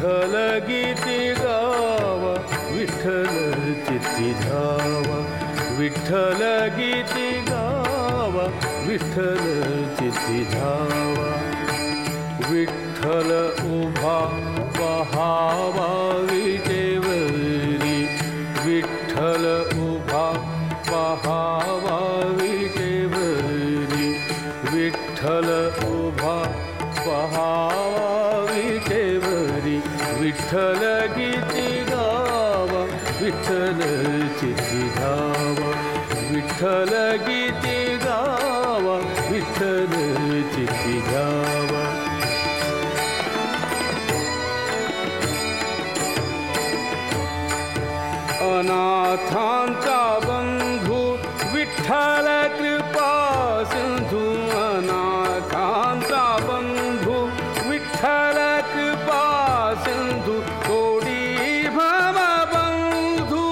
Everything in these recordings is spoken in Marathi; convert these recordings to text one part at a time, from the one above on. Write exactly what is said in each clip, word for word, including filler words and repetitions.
विठ्ठल गीती गावा विठ्ठल चित्ती धावा विठ्ठल गीती गावा विठ्ठल चित्ती धावा विठ्ठल उभा पहावा विटेवरी विठ्ठल उभा पहावा विटेवरी विठ्ठल उभा पहावा विटेवरी विठ्ठल गीती गावा विठ्ठल चित्ती धावा विठ्ठल गीती गावा विठ्ठल चित्ती धावा अनाथांचा बंधू विठ्ठल कृपा सिंधू अनाथांचा बंधू विठ्ठल कृपा सिंधू कोडी भव बंधू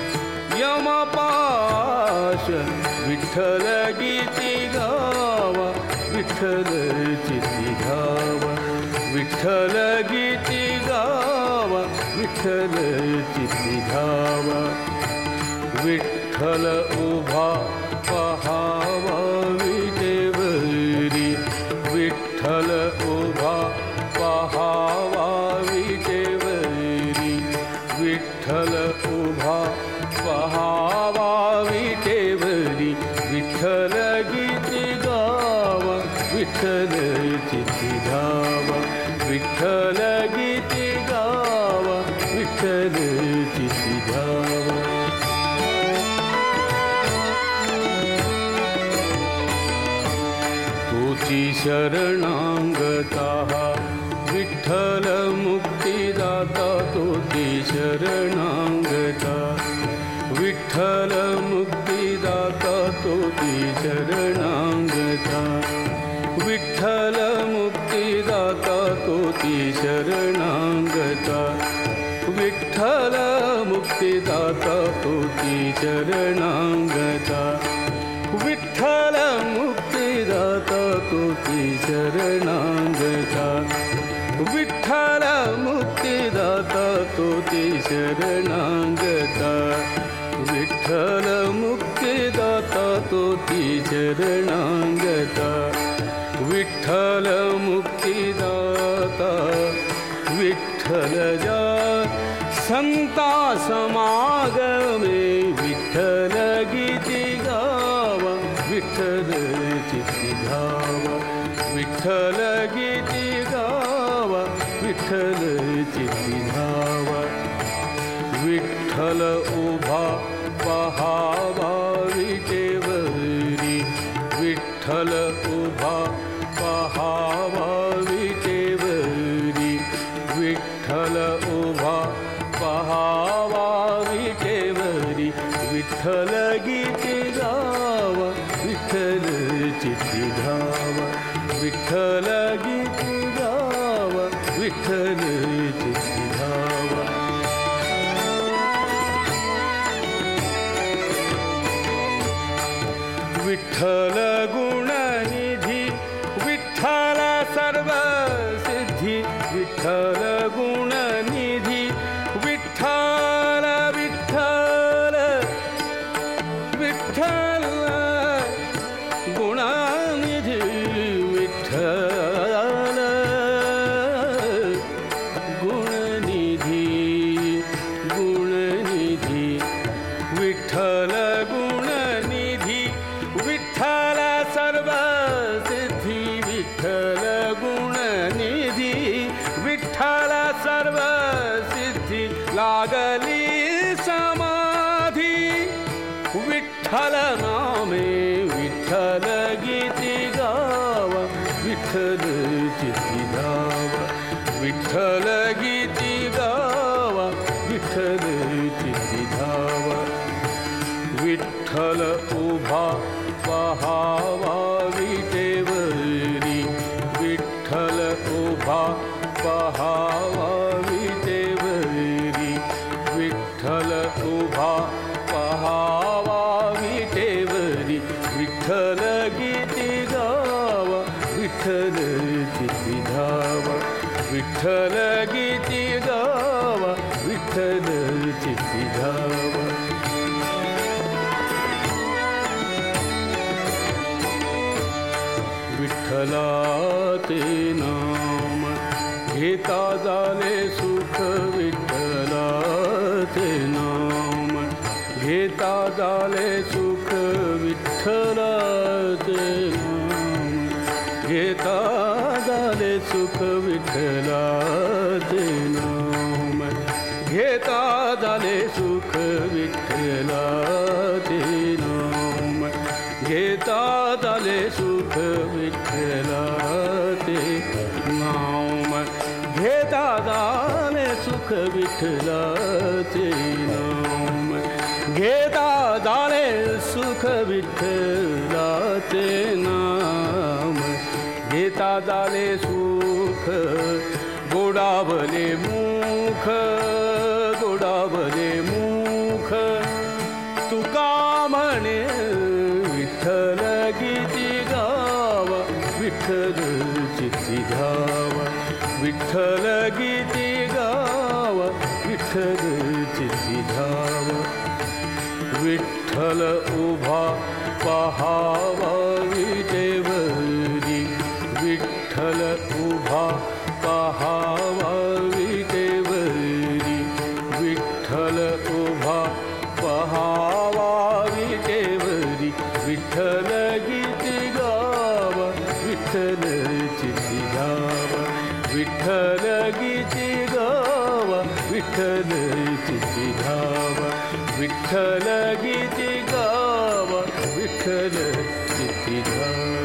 यमपाश विठ्ठल गीती गावा विठ्ठल चित्ती धावा विठ्ठल गीती गावा विठ्ठल चित्ती धावा विठ्ठल उभा पहावा विटेवरी विठ्ठल उभा पहावा विटेवरी विठ्ठल उभा पहावा विटेवरी विठ्ठल गीती गावा विठ्ठल चित्ती धावा विठ्ठल गीती गावा विठ्ठल चित्ती धावा तुझी शरणांगता विठ्ठल मुक्तिदाता तुझी शरणांगता विठ्ठल मुक्तिदाता तुझी शरणांगता विठ्ठल मुक्तिदाता तुझी शरणांगता विठ्ठल मुक्तिदाता तुझी शरणांगता विठ्ठल मुक्तिदाता तुझी शरणांगता विठ्ठल मुक्तिदाता तुझी शरणांगता विठ्ठल मुक्तिदाता तुझी शरणांगता विठ्ठल मुक्तिदाता विठ्ठल जा संता समागमे विठ्ठल गीती गावा विठ्ठल चित्ती धावा विठ्ठल गीती गावा विठ्ठल चित्ती धावा विठ्ठल उभा पहावा विटेवरी विठ्ठल उभा पहावा विटेवरी विठ्ठल उभा पहावा विटेवरी विठ्ठल गीती गावा विठ्ठल चित्ती धावा विठ्ठल गीती गावा विठ्ठल चित्ती धावा विठ्ठल गुणनिधी विठ्ठल सर्व सिद्धी विठ्ठल गुणनिधी विठ्ठल विठ्ठल विठ्ठल गुणनिधी विठ्ठल गुणनिधी गुणनिधी विठ्ठल गुणनिधी विठ्ठल सर्व सिद्धी विठ्ठल गुणनिधी विठ्ठल सर्व सिद्धी लागली समाधी विठ्ठल नामे विठ्ठल गीती गावा विठ्ठल चित्ती धावा विठ्ठल गीती गावा विठ्ठल चित्ती धावा विठ्ठल उभा पहावा विटेवरी विठ्ठल उभा पहावा विटेवरी विठ्ठल उभा पहावा विटेवरी विठ्ठल गीती गावा विठ्ठल चित्ती धावा विठ्ठल गीती विठ्ठलाचे नाम घेता झाले सुख विठ्ठलाचे नाम घेता झाले सुख विठ्ठलाचे नाम घेता झाले सुख विठ्ठलाचे नाम घेता झाले सुख विठ्ठलाचे नाम घेता झाले सुख विठ्ठलाचे नाम घेता झाले सुख विठ्ठलाचे नाम घेता झाले सुख विठ्ठलाचे नाम घेता झाले सुख गोडावले मुख गोडावले मुख तुका म्हणे विठ्ठल गीती गावा विठ्ठल चित्ती घ्यावा विठ्ठल गीती गावा विठ्ठल चित्ती घ्यावा विठ्ठल उभा पहावा विटेवरी विठ्ठल उभा पहावा विटेवरी विठ्ठल उभा पहावा विटेवरी विठ्ठल गीती गावा विठ्ठल चित्ती गावा विठ्ठल गीती गावा विठ्ठल चित्ती गावा विठ्ठल गीती गावा विठ्ठल चित्ती गावा.